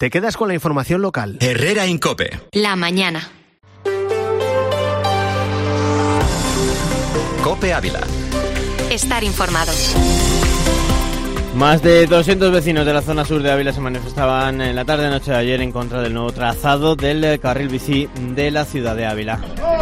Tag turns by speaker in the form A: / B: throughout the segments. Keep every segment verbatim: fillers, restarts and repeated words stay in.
A: Te quedas con la información local.
B: Herrera en COPE.
C: La mañana.
B: COPE Ávila.
C: Estar informado.
D: Más de doscientos vecinos de la zona sur de Ávila se manifestaban en la tarde-noche de ayer en contra del nuevo trazado del carril bici de la ciudad de Ávila.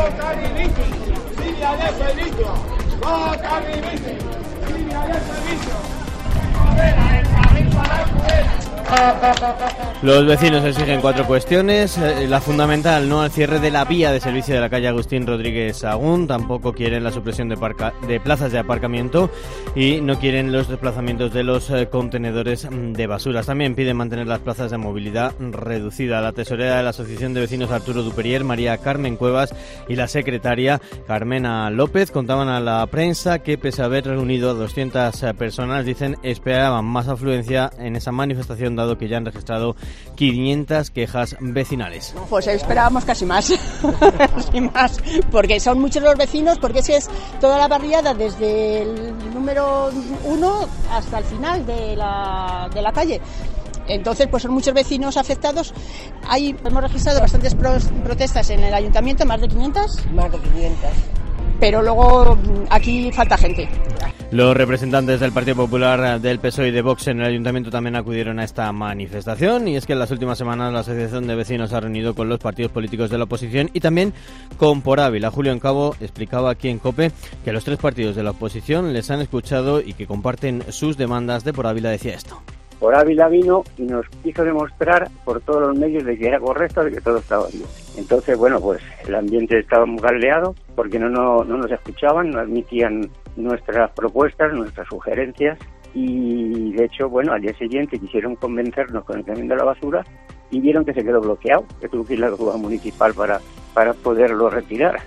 D: Los vecinos exigen cuatro cuestiones. La fundamental, no al cierre de la vía de servicio de la calle Agustín Rodríguez Sagún. Tampoco quieren la supresión de, parca, de plazas de aparcamiento y no quieren los desplazamientos de los contenedores de basuras. También piden mantener las plazas de movilidad reducida. La tesorera de la Asociación de Vecinos Arturo Duperier, María Carmen Cuevas, y la secretaria Carmena López contaban a la prensa que, pese a haber reunido a doscientas personas, dicen esperaban más afluencia en esa manifestación, dado que ya han registrado quinientas quejas vecinales.
E: Pues esperábamos casi más, casi más, porque son muchos los vecinos, porque ese es toda la barriada desde el número uno hasta el final de la, de la calle. Entonces, pues son muchos vecinos afectados. Hay, hemos registrado bastantes pro, protestas en el ayuntamiento, más de quinientas.
F: Más de quinientas.
E: Pero luego aquí falta gente.
D: Los representantes del Partido Popular, del P S O E y de Vox en el Ayuntamiento también acudieron a esta manifestación, y es que en las últimas semanas la Asociación de Vecinos ha reunido con los partidos políticos de la oposición y también con Por Ávila. Julio Encabo explicaba aquí en COPE que los tres partidos de la oposición les han escuchado y que comparten sus demandas. De Por Ávila decía esto.
G: Por Ávila vino y nos quiso demostrar por todos los medios de que era correcto, de que todo estaba bien. Entonces, bueno, pues el ambiente estaba muy caldeado porque no, no, no nos escuchaban, no admitían nuestras propuestas, nuestras sugerencias, y de hecho, bueno, al día siguiente quisieron convencernos con el camión de la basura y vieron que se quedó bloqueado, que tuvo que ir la grúa municipal para, para poderlo retirar.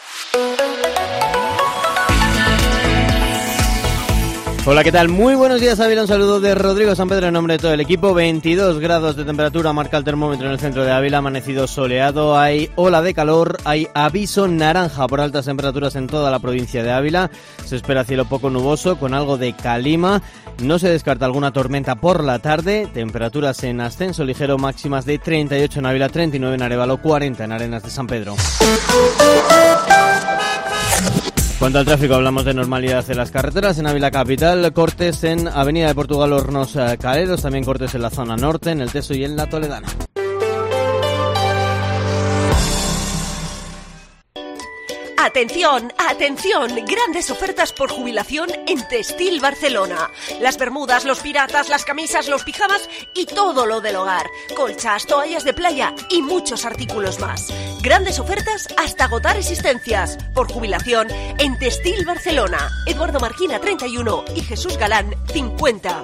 D: Hola, ¿qué tal? Muy buenos días, Ávila. Un saludo de Rodrigo San Pedro en nombre de todo el equipo. veintidós grados de temperatura marca el termómetro en el centro de Ávila. Amanecido soleado, hay ola de calor, hay aviso naranja por altas temperaturas en toda la provincia de Ávila. Se espera cielo poco nuboso con algo de calima. No se descarta alguna tormenta por la tarde. Temperaturas en ascenso ligero, máximas de treinta y ocho en Ávila, treinta y nueve en Arévalo, cuarenta en Arenas de San Pedro. Cuanto al tráfico, hablamos de normalidad en las carreteras. En Ávila capital, cortes en Avenida de Portugal, Hornos Caleros, también cortes en la zona norte, en el Teso y en la Toledana.
H: Atención, atención, grandes ofertas por jubilación en Textil Barcelona. Las bermudas, los piratas, las camisas, los pijamas y todo lo del hogar. Colchas, toallas de playa y muchos artículos más. Grandes ofertas hasta agotar existencias. Por jubilación en Textil Barcelona. Eduardo Marquina treinta y uno y Jesús Galán cincuenta.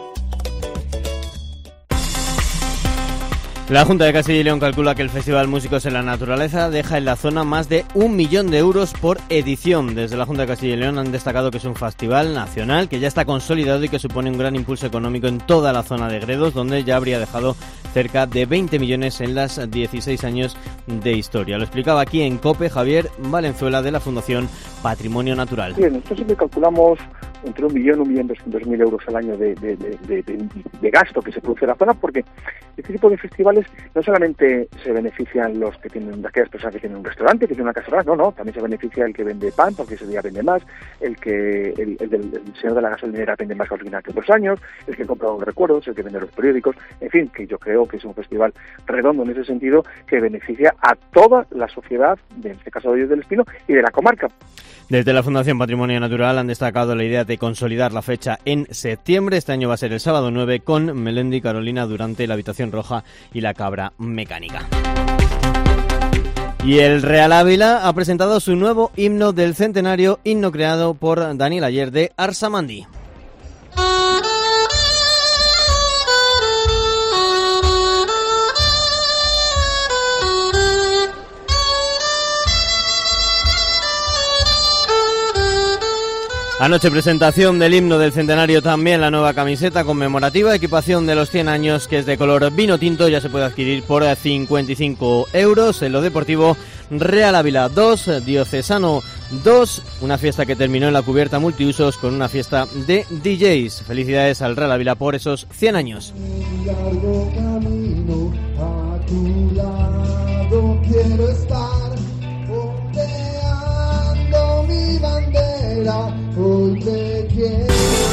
D: La Junta de Castilla y León calcula que el Festival Músicos en la Naturaleza deja en la zona más de un millón de euros por edición. Desde la Junta de Castilla y León han destacado que es un festival nacional que ya está consolidado y que supone un gran impulso económico en toda la zona de Gredos, donde ya habría dejado cerca de veinte millones en las dieciséis años de historia. Lo explicaba aquí en COPE Javier Valenzuela, de la Fundación Patrimonio Natural.
I: Bien, nosotros siempre calculamos entre un millón, un millón doscientos mil euros al año de, de, de, de, de, de gasto que se produce en la zona, porque este tipo de festivales no solamente se benefician los que tienen, aquellas personas que tienen un restaurante, que tienen una casa rural, no, no, también se beneficia el que vende pan, porque ese día vende más, el que el, el, del, el señor de la gasolinera vende más gasolina que otros años, el que compra los recuerdos, el que vende los periódicos, en fin, que yo creo que es un festival redondo en ese sentido, que beneficia a toda la sociedad, en este caso de Hoyos del Espino, y de la comarca.
D: Desde la Fundación Patrimonio Natural han destacado la idea de consolidar la fecha en septiembre. Este año va a ser el sábado nueve, con Melendi, Carolina Durante, la Habitación Roja y la Cabra Mecánica. Y el Real Ávila ha presentado su nuevo himno del centenario, himno creado por Daniel Ayer de Arsamandi. Anoche presentación del himno del centenario, también la nueva camiseta conmemorativa, equipación de los cien años, que es de color vino tinto, ya se puede adquirir por cincuenta y cinco euros. En lo deportivo, Real Ávila dos, Diocesano Dos, una fiesta que terminó en la cubierta multiusos con una fiesta de D Js. Felicidades al Real Ávila por esos cien años.
A: Largo camino a tu lado quiero estar, ondeando mi bandera, hoy te quiero.